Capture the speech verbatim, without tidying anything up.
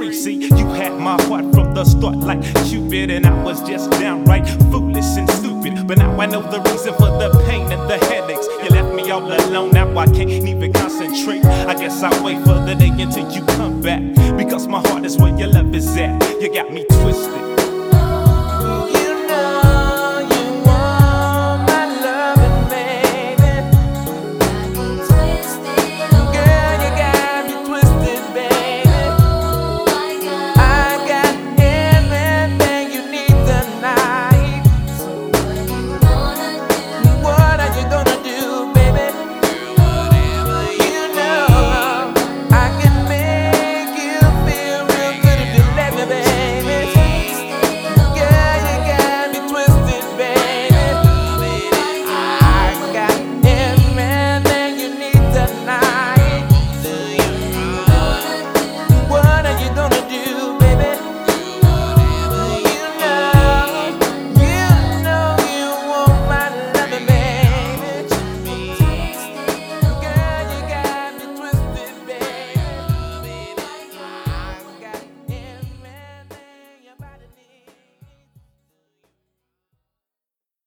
free. See, you had my heart from the start like Cupid, and I was just downright foolish and stupid. But now I know the reason for the pain and the headaches. You left me all alone, now I can't even concentrate. I guess I'll wait for the day until you come back, because my heart is where your love is at. You got me twisted,